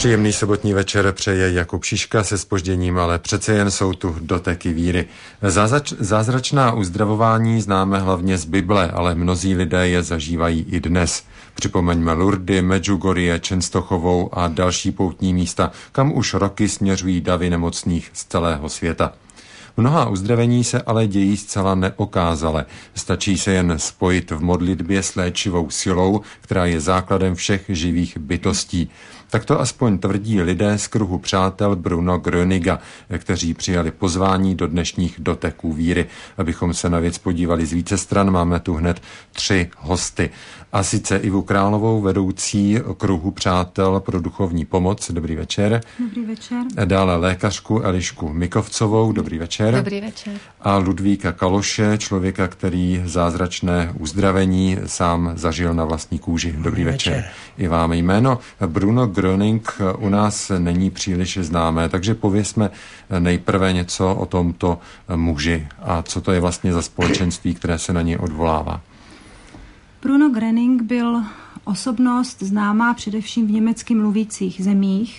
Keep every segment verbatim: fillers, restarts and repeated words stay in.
Příjemný sobotní večer přeje Jakub Šiška se zpožděním, ale přece jen jsou tu doteky víry. Zázač, zázračná uzdravování známe hlavně z Bible, ale mnozí lidé je zažívají i dnes. Připomeňme Lurdy, Medjugorje, Čenstochovou a další poutní místa, kam už roky směřují davy nemocných z celého světa. Mnohá uzdravení se ale dějí zcela neokázale. Stačí se jen spojit v modlitbě s léčivou silou, která je základem všech živých bytostí. Tak to aspoň tvrdí lidé z kruhu přátel Bruno Gröninga, kteří přijali pozvání do dnešních doteků víry. Abychom se na věc podívali z více stran, máme tu hned tři hosty. A sice Ivu Královou, vedoucí kruhu přátel pro duchovní pomoc. Dobrý večer. Dobrý večer. Dále lékařku Elišku Mikovcovou. Dobrý večer. Dobrý večer. A Ludvíka Kaloše, člověka, který zázračné uzdravení sám zažil na vlastní kůži. Dobrý, Dobrý večer. večer. I vám jméno Bruno Gröning u nás není příliš známé, takže pověsme nejprve něco o tomto muži a co to je vlastně za společenství, které se na něj odvolává. Bruno Gröning byl osobnost známá především v německy mluvících zemích.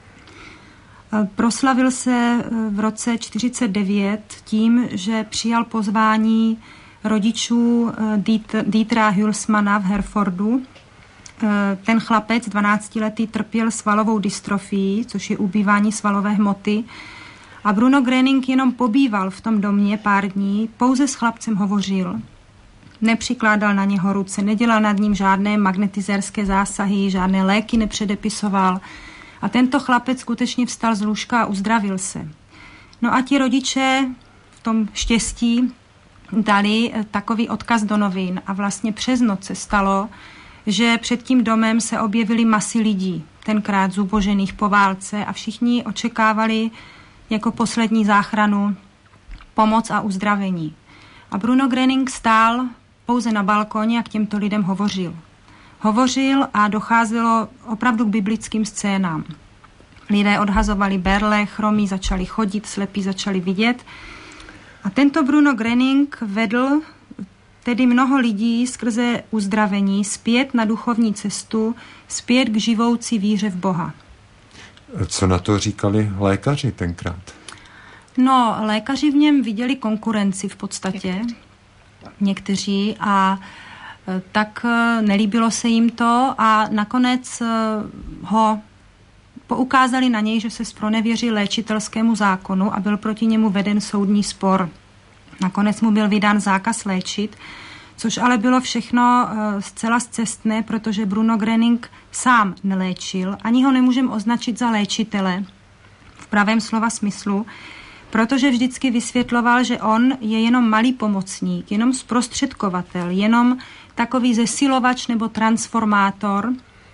Proslavil se v roce čtyřicet devět tím, že přijal pozvání rodičů Dietera Hülsmana v Herfordu. Ten chlapec dvanáctiletý trpěl svalovou dystrofii, což je ubývání svalové hmoty. A Bruno Gröning jenom pobýval v tom domě pár dní, pouze s chlapcem hovořil. Nepřikládal na něho ruce, nedělal nad ním žádné magnetizérské zásahy, žádné léky nepředepisoval. A tento chlapec skutečně vstal z lůžka a uzdravil se. No a ti rodiče v tom štěstí dali takový odkaz do novin a vlastně přes noc se stalo, že před tím domem se objevily masy lidí, tenkrát zubožených po válce a všichni očekávali jako poslední záchranu pomoc a uzdravení. A Bruno Gröning stál pouze na balkoně a k těmto lidem hovořil. Hovořil a docházelo opravdu k biblickým scénám. Lidé odhazovali berle, chromí začali chodit, slepí začali vidět. A tento Bruno Gröning vedl tedy mnoho lidí skrze uzdravení zpět na duchovní cestu, zpět k živoucí víře v Boha. Co na to říkali lékaři tenkrát? No, lékaři v něm viděli konkurenci v podstatě, někteří, a tak nelíbilo se jim to a nakonec ho poukázali na něj, že se zpronevěřil léčitelskému zákonu a byl proti němu veden soudní spor. Nakonec mu byl vydán zákaz léčit, což ale bylo všechno zcela scestné, protože Bruno Gröning sám neléčil, ani ho nemůžeme označit za léčitele v pravém slova smyslu, protože vždycky vysvětloval, že on je jenom malý pomocník, jenom zprostředkovatel, jenom takový zesilovač nebo transformátor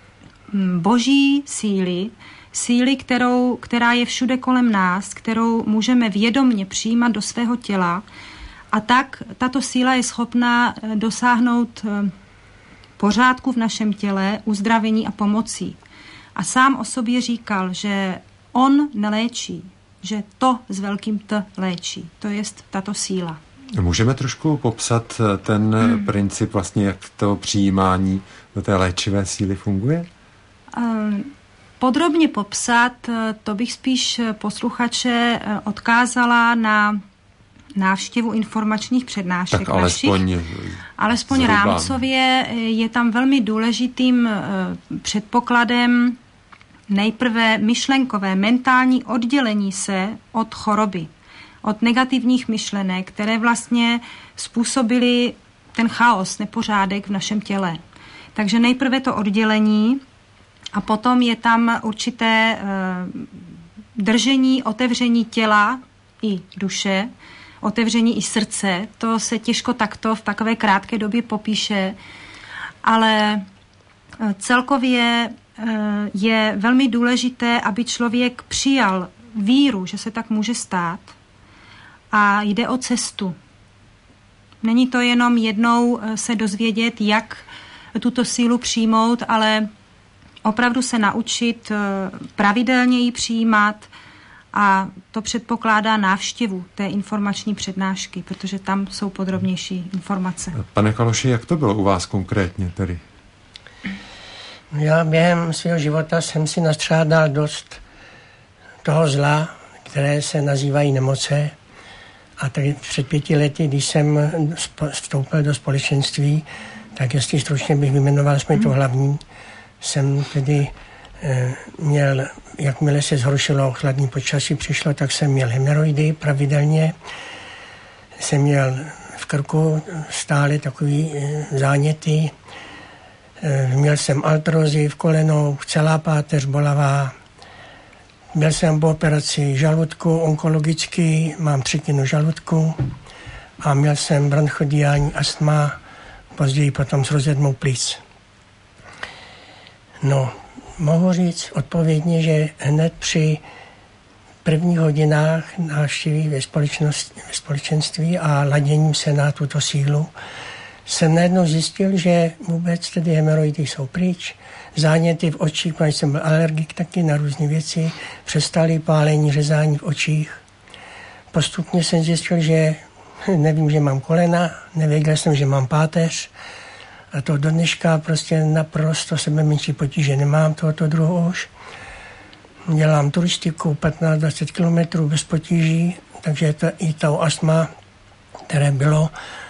boží síly, síly, kterou, která je všude kolem nás, kterou můžeme vědomně přijímat do svého těla, a tak tato síla je schopná dosáhnout pořádku v našem těle, uzdravení a pomocí. A sám o sobě říkal, že on neléčí, že to s velkým T léčí. To je tato síla. Můžeme trošku popsat ten hmm. princip, vlastně, jak to přijímání do té léčivé síly funguje? Podrobně popsat, to bych spíš posluchače odkázala na návštěvu informačních přednášek. Tak alespoň našich. Alespoň zhruba. Rámcově je tam velmi důležitým předpokladem nejprve myšlenkové, mentální oddělení se od choroby, od negativních myšlenek, které vlastně způsobily ten chaos, nepořádek v našem těle. Takže nejprve to oddělení a potom je tam určité držení, otevření těla i duše, otevření i srdce. To se těžko takto v takové krátké době popíše, ale celkově je velmi důležité, aby člověk přijal víru, že se tak může stát, a jde o cestu. Není to jenom jednou se dozvědět, jak tuto sílu přijmout, ale opravdu se naučit pravidelně ji přijímat, a to předpokládá návštěvu té informační přednášky, protože tam jsou podrobnější informace. Pane Kaloši, jak to bylo u vás konkrétně tedy? Já během svého života jsem si nastřádal dost toho zla, které se nazývají nemoce. A tady před pěti lety, když jsem vstoupil do společenství, tak jestli stručně bych vymenoval jsme to hlavní, jsem tedy e, měl, jakmile se zhoršilo chladný počasí přišlo, tak jsem měl hemoroidy pravidelně. Jsem měl v krku stále takový e, záněty. E, měl jsem artrózy v kolenou, celá páteř bolavá. Byl jsem po operaci žaludku onkologicky, mám třetinu žaludku a měl jsem bronchodiální astma, později potom s rozjedmou plic. No, mohu říct odpovědně, že hned při prvních hodinách návštěvy ve, ve společenství a laděním se na tuto sílu jsem najednou zjistil, že vůbec tedy hemoroidy jsou pryč, záněty v očích, protože jsem byl alergik taky na různé věci, přestali pálení, řezání v očích. Postupně jsem zjistil, že nevím, že mám kolena, nevěděl jsem, že mám páteř a to do dneška prostě naprosto sebe menší potíže nemám tohoto druhu už. Dělám turistiku patnáct dvacet kilometrů bez potíží, takže to, i ta astma, které bylo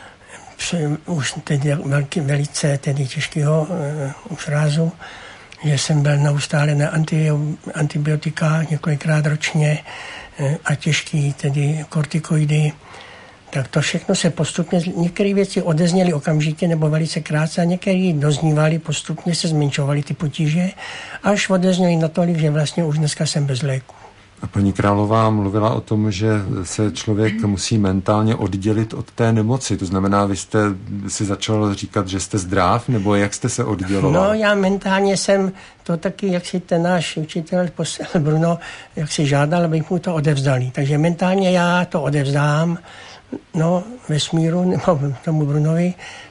už tedy velký, velice tedy těžkého uh, už rázu, že jsem byl neustále na anti, antibiotika několikrát ročně uh, a těžký tedy kortikoidy. Tak to všechno se postupně, některé věci odezněly okamžitě nebo velice krátce a některé doznívaly, postupně se zmenšovaly ty potíže, až odezněly natolik, že vlastně už dneska jsem bez léku. A paní Králová mluvila o tom, že se člověk musí mentálně oddělit od té nemoci. To znamená, vy jste si začal říkat, že jste zdrav, nebo jak jste se odděloval? No, já mentálně jsem to taky, jak si ten náš učitel Bruno, jak si žádal, abych mu to odevzdali. Takže mentálně já to odevzdám, no, vesmíru, nebo tomu Brunovi,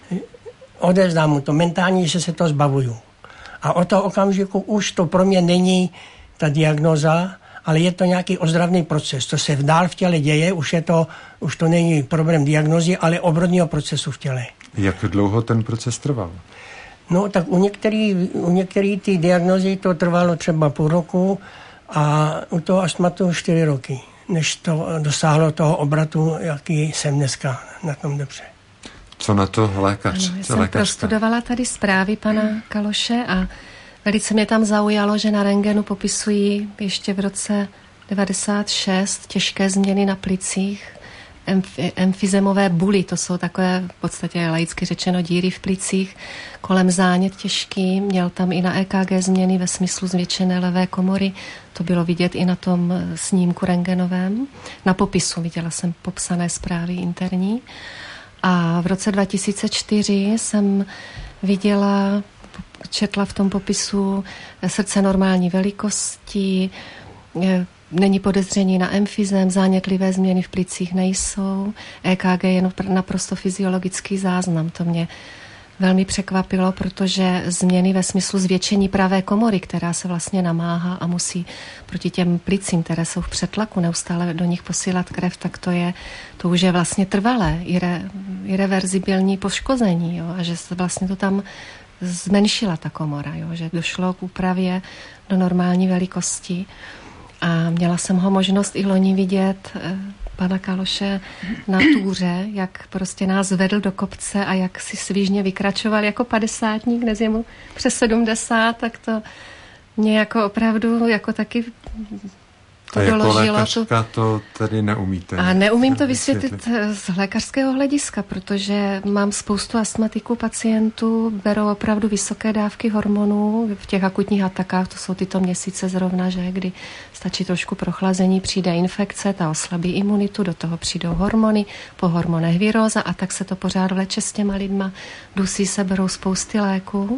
odevzdám mu to mentálně, že se to zbavuju. A od toho okamžiku už to pro mě není ta diagnóza, ale je to nějaký ozdravný proces. To se dál v těle děje, už, je to, už to není problém diagnózy, ale obrodního procesu v těle. Jak dlouho ten proces trval? No, tak u některých u některý ty diagnózy to trvalo třeba půl roku a u toho astmatu čtyři roky, než to dosáhlo toho obratu, jaký jsem dneska na tom dobře. Co na to lékař? Ano, já jsem prostudovala tady zprávy pana Kaloše a velice mě tam zaujalo, že na rentgenu popisují ještě v roce devadesát šest těžké změny na plicích, emfyzemové buly, to jsou takové v podstatě laicky řečeno díry v plicích, kolem zánět těžký, měl tam i na E K G změny ve smyslu zvětšené levé komory, to bylo vidět i na tom snímku rentgenovém, na popisu, viděla jsem popsané zprávy interní. A v roce dva tisíce čtyři jsem viděla, četla v tom popisu srdce normální velikosti, není podezření na emfyzem, zánětlivé změny v plicích nejsou, E K G je naprosto fyziologický záznam. To mě velmi překvapilo, protože změny ve smyslu zvětšení pravé komory, která se vlastně namáhá a musí proti těm plicím, které jsou v přetlaku, neustále do nich posílat krev, tak to je, to už je vlastně trvalé, ire, irreverzibilní poškození, jo, a že se vlastně to tam zmenšila ta komora, jo, že došlo k úpravě do normální velikosti. A měla jsem ho možnost i loni vidět eh, pana Kaloše na túře, jak prostě nás vedl do kopce a jak si svížně vykračoval jako padesátník, dnes je mu přes sedmdesát, tak to mě jako opravdu jako taky to a jako doložilo. lékařka to tedy neumíte. A neumím to vysvětlit z lékařského hlediska, protože mám spoustu astmatiků pacientů, berou opravdu vysoké dávky hormonů v těch akutních atakách, to jsou tyto měsíce zrovna, že kdy stačí trošku prochlazení, přijde infekce, ta oslabí imunitu, do toho přijdou hormony, po hormonech viróza a tak se to pořád vleče s těma lidma, dusí se, berou spousty léků.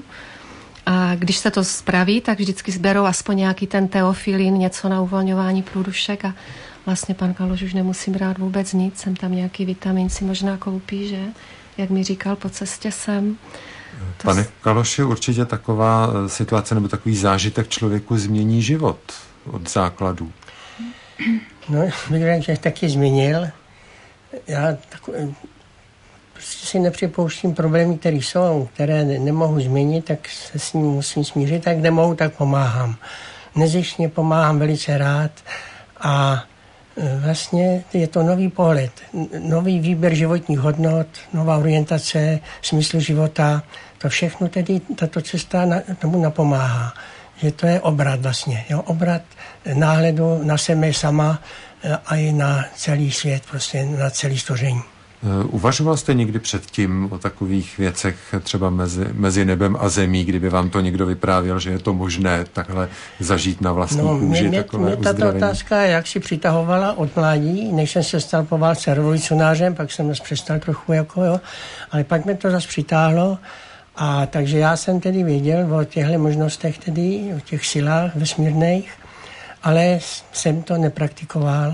A když se to spraví, tak vždycky sberou aspoň nějaký ten teofilin, něco na uvolňování průdušek a vlastně pan Kaloš už nemusí brát vůbec nic, jsem tam nějaký vitamin si možná koupí, že? Jak mi říkal, po cestě sem. To Pane Kaloši, určitě taková situace nebo takový zážitek člověku změní život od základů. No, bych řekl, že taky změnil. Já takový, prostě si nepřipouštím problémy, které jsou, které ne- nemohu změnit, tak se s ním musím smířit, tak nemohu, tak pomáhám. Nezištně pomáhám velice rád a vlastně je to nový pohled, nový výběr životních hodnot, nová orientace, smysl života. To všechno tedy tato cesta na, tomu napomáhá. Že to je obrat vlastně. Jo? Obrat náhledu na sebe sama a i na celý svět, prostě na celý stvoření. Uvažoval jste někdy předtím o takových věcech třeba mezi, mezi nebem a zemí, kdyby vám to někdo vyprávěl, že je to možné takhle zažít na vlastní no, kůži mě, takové mě tato uzdravení? otázka jak si přitahovala od mládí, než jsem se stal po válce revolucionářem, pak jsem zase přestal trochu jako, jo, ale pak mě to zase přitáhlo a takže já jsem tedy věděl o těchto možnostech tedy, o těch silách vesmírných, ale jsem to nepraktikoval.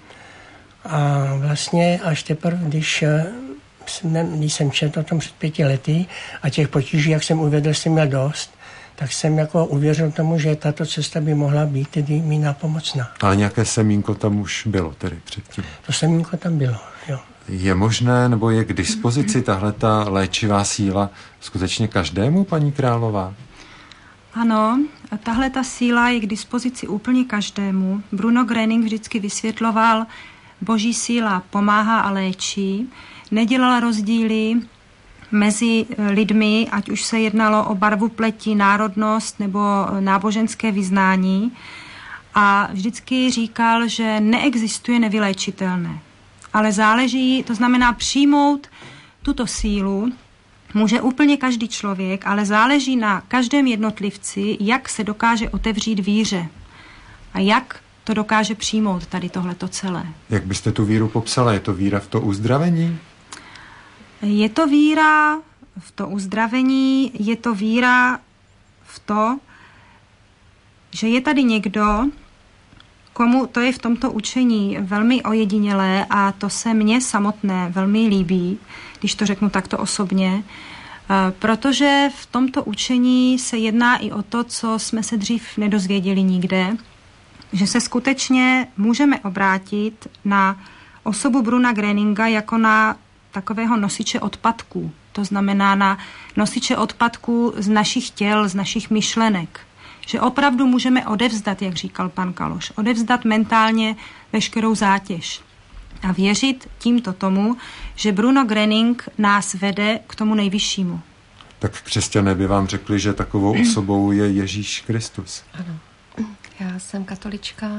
A vlastně až teprve, když jsem, když jsem četl o tom před pěti lety a těch potíží, jak jsem uvěděl, jsem měl dost, tak jsem jako uvěřil tomu, že tato cesta by mohla být tedy mi nápomocná. Ale nějaké semínko tam už bylo tedy předtím? To semínko tam bylo, jo. Je možné, nebo je k dispozici tahleta léčivá síla skutečně každému, paní Králová? Ano, tahle ta síla je k dispozici úplně každému. Bruno Gröning vždycky vysvětloval, boží síla pomáhá a léčí, nedělala rozdíly mezi lidmi, ať už se jednalo o barvu pleti, národnost nebo náboženské vyznání. A vždycky říkal, že neexistuje nevyléčitelné. Ale záleží, to znamená přijmout tuto sílu, může úplně každý člověk, ale záleží na každém jednotlivci, jak se dokáže otevřít víře a jak to dokáže přijmout tady tohleto celé. Jak byste tu víru popsala? Je to víra v to uzdravení? Je to víra v to uzdravení, je to víra v to, že je tady někdo, komu to je v tomto učení velmi ojedinělé a to se mně samotné velmi líbí, když to řeknu takto osobně, protože v tomto učení se jedná i o to, co jsme se dřív nedozvěděli nikde, že se skutečně můžeme obrátit na osobu Bruna Gröninga jako na takového nosiče odpadků. To znamená na nosiče odpadků z našich těl, z našich myšlenek. Že opravdu můžeme odevzdat, jak říkal pan Kaloš, odevzdat mentálně veškerou zátěž. A věřit tímto tomu, že Bruno Gröning nás vede k tomu nejvyššímu. Tak křesťané by vám řekli, že takovou osobou je Ježíš Kristus. Ano. Já jsem katolička.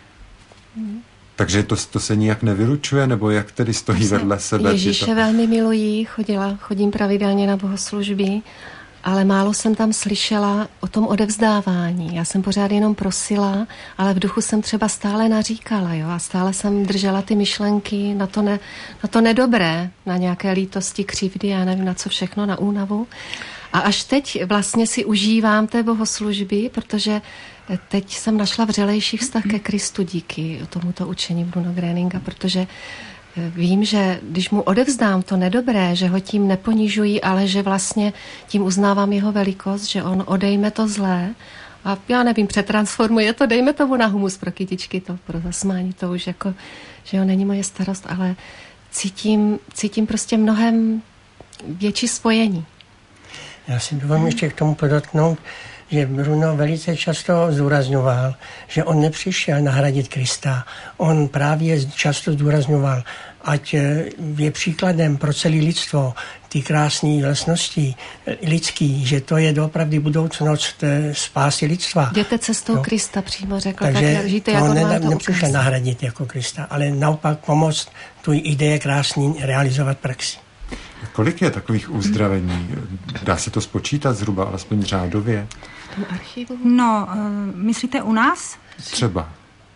Takže to, to se nijak nevylučuje, nebo jak tedy stojí se vedle sebe? Ježíše to... velmi miluji, chodila, chodím pravidelně na bohoslužby, ale málo jsem tam slyšela o tom odevzdávání. Já jsem pořád jenom prosila, ale v duchu jsem třeba stále naříkala, jo, a stále jsem držela ty myšlenky na to, ne, na to nedobré, na nějaké lítosti, křivdy, já nevím na co všechno, na únavu. A až teď vlastně si užívám té bohoslužby, protože teď jsem našla vřelejší vztah ke Kristu díky tomuto učení Bruno Gröninga, protože vím, že když mu odevzdám to nedobré, že ho tím neponižuji, ale že vlastně tím uznávám jeho velikost, že on odejme to zlé a já nevím, přetransformuje to, dejme tomu na humus pro kytičky, to pro zasmání, to už jako, že jo, není moje starost, ale cítím, cítím prostě mnohem větší spojení. Já si dovolím ještě k tomu podotknout, že Bruno velice často zdůrazňoval, že on nepřišel nahradit Krista. On právě často zdůrazňoval, ať je příkladem pro celé lidstvo ty krásné vlastnosti lidský, že to je doopravdy budoucnost spásy lidstva. Jděte cestou no. Krista, přímo řekl. Takže tak žijte, jak on ne, vám to nepřišel nahradit jako Krista, ale naopak pomoct tu ideje krásný realizovat praxi. Kolik je takových uzdravení? Dá se to spočítat zhruba, alespoň řádově? V tom archivu? No, myslíte u nás? Třeba.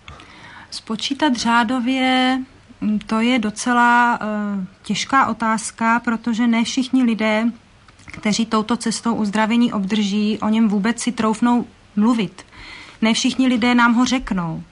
Spočítat řádově, to je docela uh, těžká otázka, protože ne všichni lidé, kteří touto cestou uzdravení obdrží, o něm vůbec si troufnou mluvit. Ne všichni lidé nám ho řeknou.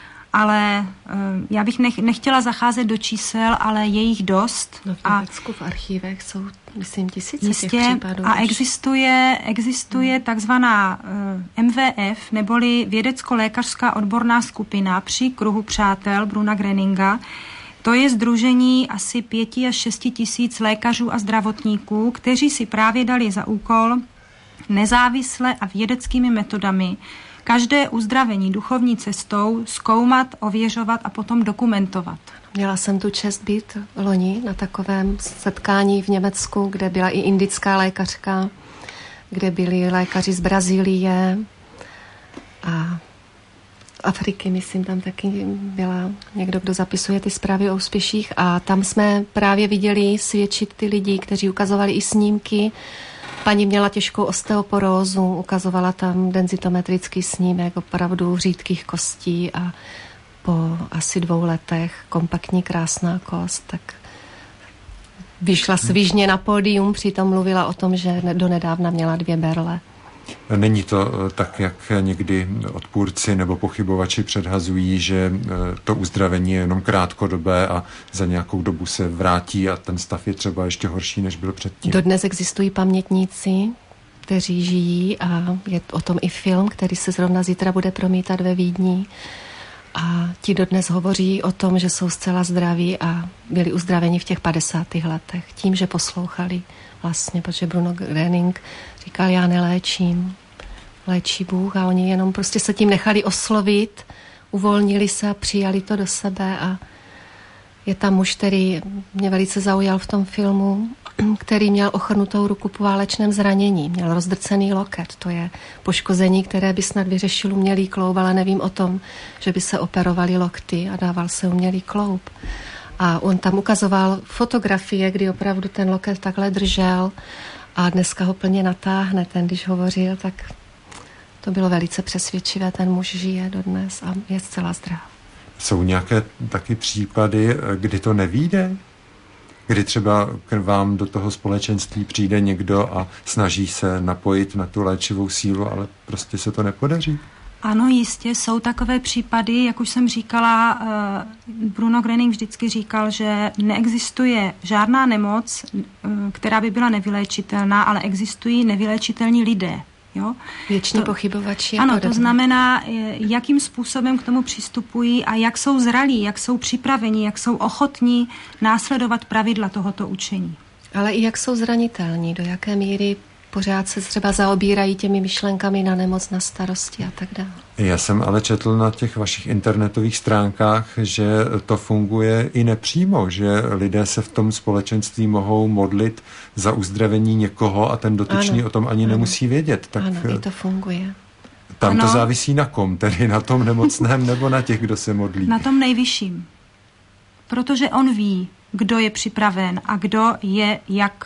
Ale uh, já bych nech, nechtěla zacházet do čísel, ale je jich dost. No v Německu v archívech jsou, myslím, tisíce jistě, těch případů. A existuje, existuje hmm. takzvaná uh, M V F, neboli vědecko-lékařská odborná skupina při kruhu přátel Bruna Gröninga, To je sdružení asi pěti až šesti tisíc lékařů a zdravotníků, kteří si právě dali za úkol nezávisle a vědeckými metodami každé uzdravení duchovní cestou zkoumat, ověřovat a potom dokumentovat. Měla jsem tu čest být loni na takovém setkání v Německu, kde byla i indická lékařka, kde byli lékaři z Brazílie a Afriky, myslím, tam taky byla někdo, kdo zapisuje ty zprávy o úspěších a tam jsme právě viděli svědčit ty lidi, kteří ukazovali i snímky. Paní měla těžkou osteoporózu, ukazovala tam denzitometrický snímek opravdu řídkých kostí a po asi dvou letech kompaktní krásná kost, tak vyšla svižně na pódium, přitom mluvila o tom, že donedávna měla dvě berle. Není to tak, jak někdy odpůrci nebo pochybovači předhazují, že to uzdravení je jenom krátkodobé a za nějakou dobu se vrátí a ten stav je třeba ještě horší, než byl předtím. Dodnes existují pamětníci, kteří žijí a je o tom i film, který se zrovna zítra bude promítat ve Vídni. A ti dodnes hovoří o tom, že jsou zcela zdraví a byli uzdraveni v těch padesátých letech tím, že poslouchali vlastně, protože Bruno Gröning říkal, já neléčím, léčí Bůh a oni jenom prostě se tím nechali oslovit, uvolnili se a přijali to do sebe a je tam muž, který mě velice zaujal v tom filmu, který měl ochrnutou ruku po válečném zranění, měl rozdrcený loket, to je poškození, které by snad vyřešil umělý kloub, ale nevím o tom, že by se operovali lokty a dával se umělý kloub. A on tam ukazoval fotografie, kdy opravdu ten loket takhle držel a dneska ho plně natáhne, ten, když hovořil, tak to bylo velice přesvědčivé, ten muž žije dodnes a je zcela zdrav. Jsou nějaké taky případy, kdy to nevyjde? Kdy třeba k vám do toho společenství přijde někdo a snaží se napojit na tu léčivou sílu, ale prostě se to nepodaří? Ano, jistě, jsou takové případy, jak už jsem říkala, Bruno Gröning vždycky říkal, že neexistuje žádná nemoc, která by byla nevyléčitelná, ale existují nevyléčitelní lidé. Jo? Věční to, pochybovači. Ano, to znamená, jakým způsobem k tomu přistupují a jak jsou zralí, jak jsou připraveni, jak jsou ochotní následovat pravidla tohoto učení. Ale i jak jsou zranitelní, do jaké míry pořád se třeba zaobírají těmi myšlenkami na nemoc, na starosti a tak dále. Já jsem ale četl na těch vašich internetových stránkách, že to funguje i nepřímo, že lidé se v tom společenství mohou modlit za uzdravení někoho a ten dotyčný ano, o tom ani ano. nemusí vědět. Tak ano, i to funguje. Tam ano. to závisí na kom, tedy na tom nemocném nebo na těch, kdo se modlí? Na tom nejvyšším. Protože on ví, kdo je připraven a kdo je jak,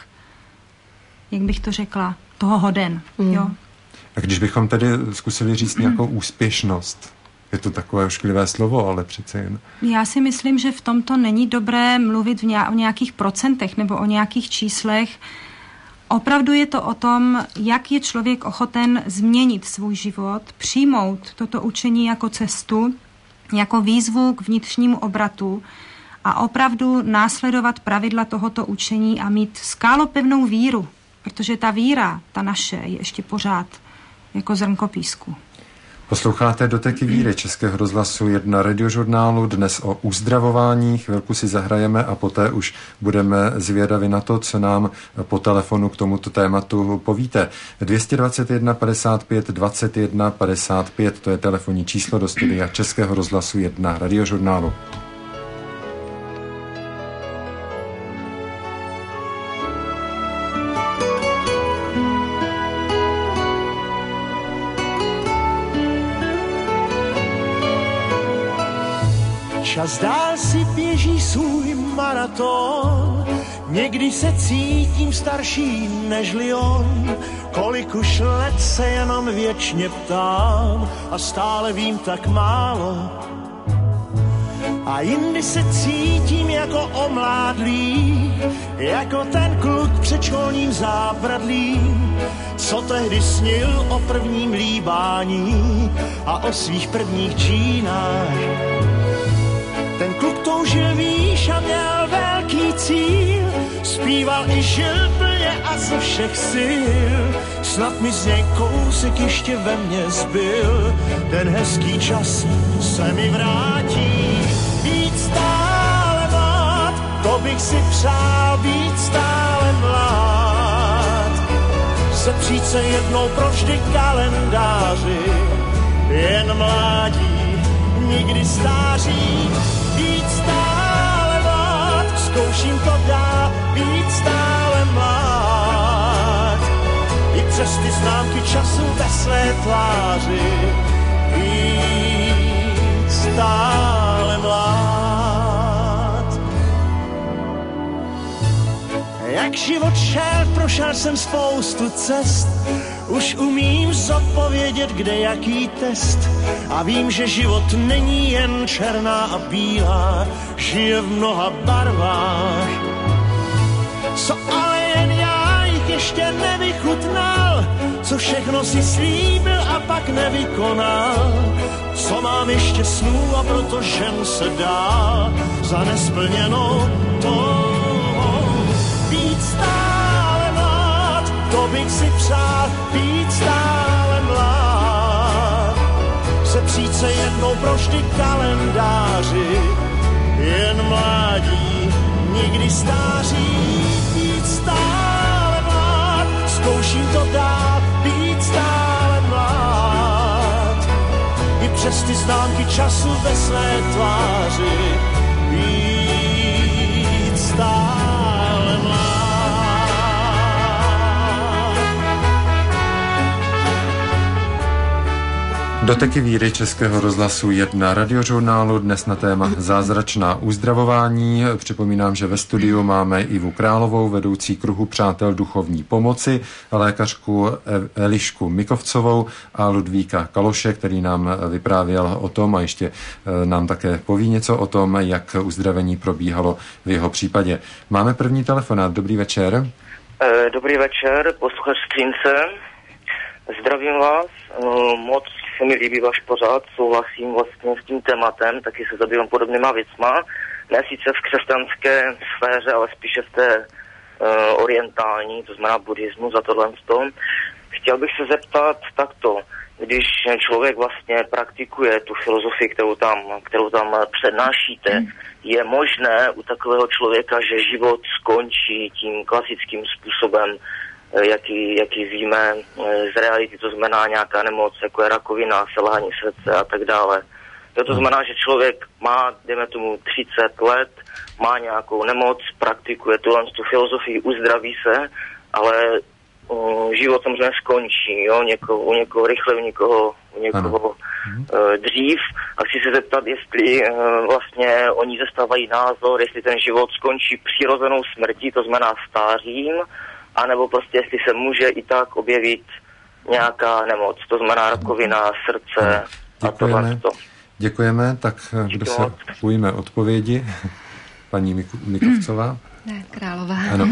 jak bych to řekla, toho hoden. Mm. Jo? A když bychom tedy zkusili říct nějakou úspěšnost, je to takové ošklivé slovo, ale přece jen. Já si myslím, že v tomto není dobré mluvit v o nějakých procentech nebo o nějakých číslech. Opravdu je to o tom, jak je člověk ochoten změnit svůj život, přijmout toto učení jako cestu, jako výzvu k vnitřnímu obratu a opravdu následovat pravidla tohoto učení a mít skálopevnou víru, protože ta víra, ta naše, je ještě pořád jako zrnko písku. Posloucháte Doteky víry Českého rozhlasu jedna radiožurnálu, dnes o uzdravování. Chvilku si zahrajeme a poté už budeme zvědavi na to, co nám po telefonu k tomuto tématu povíte. dvě stě dvacet jedna padesát pět dvacet jedna padesát pět, to je telefonní číslo do studia Českého rozhlasu jedna radiožurnálu. Čas dál si běží svůj maraton, někdy se cítím starší nežli on, kolik už let se jenom věčně ptám a stále vím tak málo. A jindy se cítím jako omládlý, jako ten kluk před školním zábradlím, co tehdy snil o prvním líbání a o svých prvních džínách. Ten kluk toužil výš a měl velký cíl, zpíval i žil plně a ze všech sil. Snad mi z něj kousek ještě ve mně zbyl, ten hezký čas se mi vrátí. Být stále má to bych si přál být stále mlád. Sepřít se jednou pro vždy kalendáři, jen mládí, nikdy stáří, být stále mlád. Zkouším to dál, být stále mlád. I přes ty známky času ve své tváři, být stále mlád. Jak život šel, prošel jsem spoustu cest, už umím zodpovědět, kde jaký test. A vím, že život není jen černá a bílá, žije v mnoha barvách. Co ale jen já jich ještě nevychutnal, co všechno si slíbil a pak nevykonal. Co mám ještě snů a proto žen se dál za nesplněnou touhou. Být stále mlád, to bych si přál, být stále mlád. Sepřít se jednou pro vždy kalendáři, jen mládí, nikdy stáří, být stále mlád. Zkouším to dál, být stále mlád. I přes ty známky času ve své tváři, být stále mlád. Doteky víry Českého rozhlasu jedna radiožurnálu, dnes na téma zázračná uzdravování. Připomínám, že ve studiu máme Ivu Královou, vedoucí kruhu přátel duchovní pomoci, lékařku Elišku Mikovcovou a Ludvíka Kaloše, který nám vyprávěl o tom a ještě nám také poví něco o tom, jak uzdravení probíhalo v jeho případě. Máme první telefonát. Dobrý večer. Dobrý večer, posluchač Skřínce. Zdravím vás, moc se mi líbí váš pořád, souhlasím vlastně s tím tématem, taky se zabývám podobnýma věcma, ne sice v křesťanské sféře, ale spíše v té uh, orientální, to znamená buddhismu, za tohle tom. Chtěl bych se zeptat takto, když člověk vlastně praktikuje tu filozofii, kterou tam, kterou tam přednášíte, je možné u takového člověka, že život skončí tím klasickým způsobem, jaký, jaký víme z reality, to znamená nějaká nemoc, jako je rakovina, selhání srdce a tak dále. To znamená, že člověk má, dejme tomu, třicet let, má nějakou nemoc, praktikuje tuhle tu filozofii, uzdraví se, ale um, život samozřejmě skončí, jo? Někoho, u někoho rychle, u někoho, u někoho uh, dřív. A chci se zeptat, jestli uh, vlastně oni zastávají názor, jestli ten život skončí přirozenou smrtí, to znamená stářím, anebo prostě jestli se může i tak objevit nějaká nemoc, to znamená rakovina, srdce a tohle. Děkujeme, tak Díky kdo se moc. ujme odpovědi? Paní Mik- Mikovcová? Ne, Králová. Ano.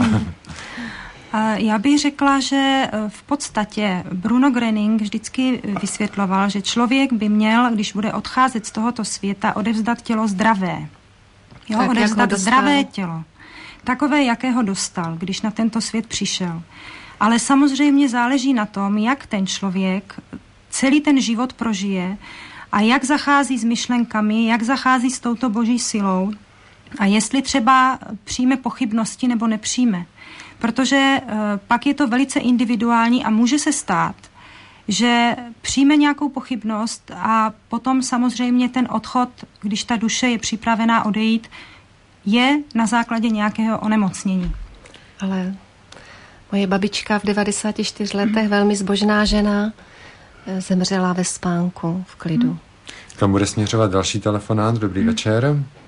Já bych řekla, že v podstatě Bruno Gröning vždycky vysvětloval, že člověk by měl, když bude odcházet z tohoto světa, odevzdat tělo zdravé. Jo, Tak, odevzdat jak ho zdravé tělo. Takové, jakého dostal, když na tento svět přišel. Ale samozřejmě záleží na tom, jak ten člověk celý ten život prožije a jak zachází s myšlenkami, jak zachází s touto boží silou a jestli třeba přijme pochybnosti nebo nepřijme. Protože e, pak je to velice individuální a může se stát, že přijme nějakou pochybnost a potom samozřejmě ten odchod, když ta duše je připravená odejít, je na základě nějakého onemocnění. Ale moje babička v devadesáti čtyřech letech, velmi zbožná žena, zemřela ve spánku, v klidu. Kam bude směřovat další telefonát? Dobrý večer.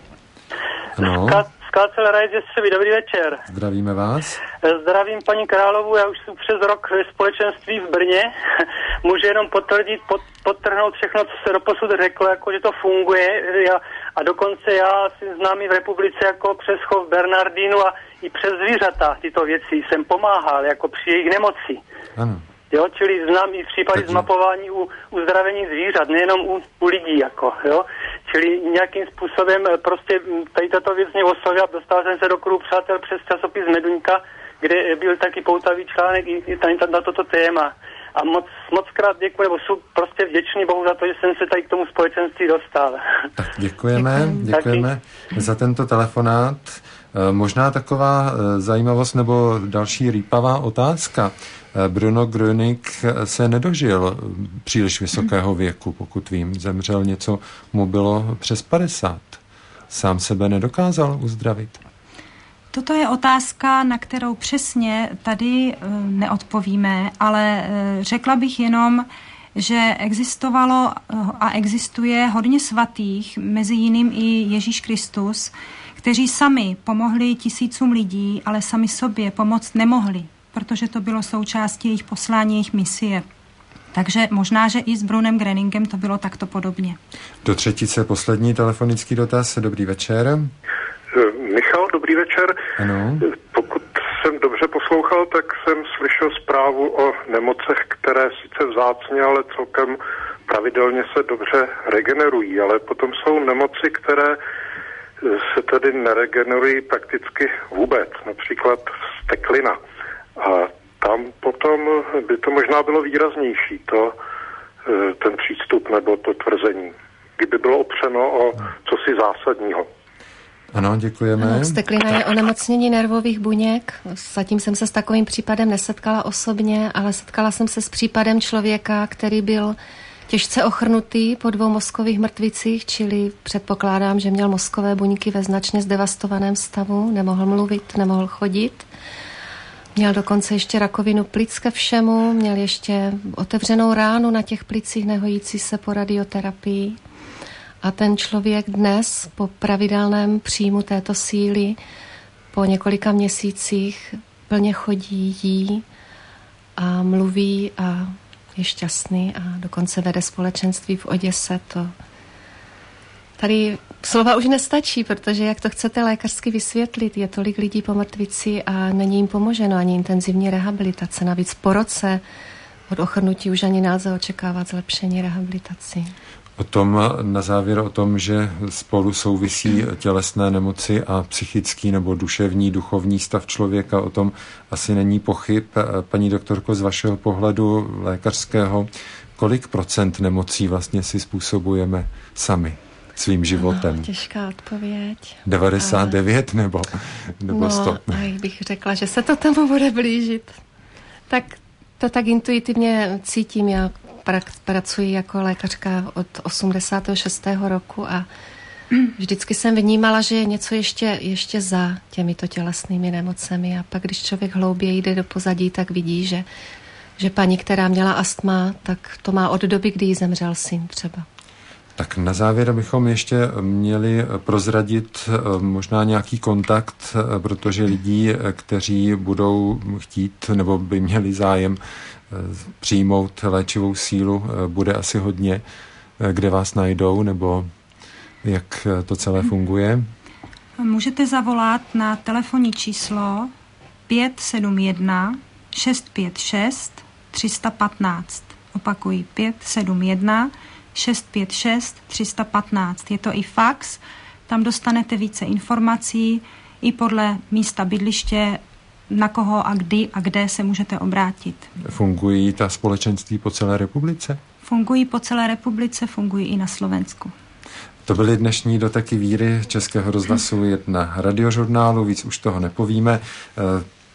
Ano. Skácel Rajde Střeby, dobrý večer. Zdravíme vás. Zdravím paní Královu, já už jsem přes rok ve společenství v Brně. Můžu jenom potvrdit, pod, podtrhnout všechno, co se doposud řeklo, jako že to funguje. Já, a dokonce já si znám i v republice jako přes chov Bernardínu a i přes zvířata tyto věci jsem pomáhal, jako při jejich nemoci. Ano. Jo, čili znám i v případě Takže... zmapování u uzdravení zvířat, nejenom u, u lidí, jako, jo. Čili nějakým způsobem prostě tady tato věc mě oslovila, dostal jsem se do kruhu přátel přes časopis Meduňka, kde byl taky poutavý článek i, i tady na toto téma. A moc, moc krát děkuji, nebo jsou prostě vděčný Bohu za to, že jsem se tady k tomu společenství dostal. Tak děkujeme, děkujeme za tento telefonát. Možná taková zajímavost nebo další rýpavá otázka. Bruno Gröning se nedožil příliš vysokého věku, pokud vím. Zemřel něco, mu bylo přes padesát. Sám sebe nedokázal uzdravit. Toto je otázka, na kterou přesně tady neodpovíme, ale řekla bych jenom, že existovalo a existuje hodně svatých, mezi jiným i Ježíš Kristus, kteří sami pomohli tisícům lidí, ale sami sobě pomoct nemohli, protože to bylo součástí jejich poslání, jejich misie. Takže možná, že i s Brunem Gröningem to bylo takto podobně. Do třetice poslední telefonický dotaz. Dobrý večer. Michal, dobrý večer. Ano. Pokud jsem dobře poslouchal, tak jsem slyšel zprávu o nemocech, které sice vzácně, ale celkem pravidelně se dobře regenerují, ale potom jsou nemoci, které se tedy neregenerují prakticky vůbec, například steklina. A tam potom by to možná bylo výraznější, to, ten přístup nebo to tvrzení, kdyby bylo opřeno o cosi zásadního. Ano, děkujeme. Ano, steklina je onemocnění nervových buněk. Zatím jsem se s takovým případem nesetkala osobně, ale setkala jsem se s případem člověka, který byl těžce ochrnutý po dvou mozkových mrtvicích, čili předpokládám, že měl mozkové buňky ve značně zdevastovaném stavu, nemohl mluvit, nemohl chodit. Měl dokonce ještě rakovinu plic ke všemu, měl ještě otevřenou ránu na těch plicích, nehojící se po radioterapii. A ten člověk dnes po pravidelném příjmu této síly po několika měsících plně chodí, jí a mluví a je šťastný a dokonce vede společenství v Oděse. To tady slova už nestačí, protože jak to chcete lékařsky vysvětlit, je tolik lidí po mrtvici a není jim pomoženo ani intenzivní rehabilitace. Navíc po roce od ochrnutí už ani nelze očekávat zlepšení rehabilitaci. O tom na závěr o tom, že spolu souvisí tělesné nemoci a psychický nebo duševní, duchovní stav člověka, o tom asi není pochyb. Paní doktorko, z vašeho pohledu lékařského, kolik procent nemocí vlastně si způsobujeme sami svým životem? No, těžká odpověď. devadesát devět ale... nebo, nebo no, sto? No, bych řekla, že se to tomu bude blížit. Tak to tak intuitivně cítím. Já pracuji jako lékařka od osmdesátého šestého roku a vždycky jsem vnímala, že je něco ještě, ještě za těmito tělesnými nemocemi a pak, když člověk hlouběji jde do pozadí, tak vidí, že, že paní, která měla astma, tak to má od doby, kdy jí zemřel syn třeba. Tak na závěr bychom ještě měli prozradit možná nějaký kontakt, protože lidí, kteří budou chtít nebo by měli zájem přijmout léčivou sílu, bude asi hodně. Kde vás najdou nebo jak to celé funguje? Můžete zavolat na telefonní číslo pět sedm jedna šest pět šest tři sta patnáct. Opakuji pět sedm jedna šest pět šest tři sta patnáct. Je to i fax, tam dostanete více informací i podle místa bydliště, na koho a kdy a kde se můžete obrátit. Fungují ta společenství po celé republice? Fungují po celé republice, fungují i na Slovensku. To byly dnešní doteky víry Českého rozhlasu jedna radiožurnálu, víc už toho nepovíme.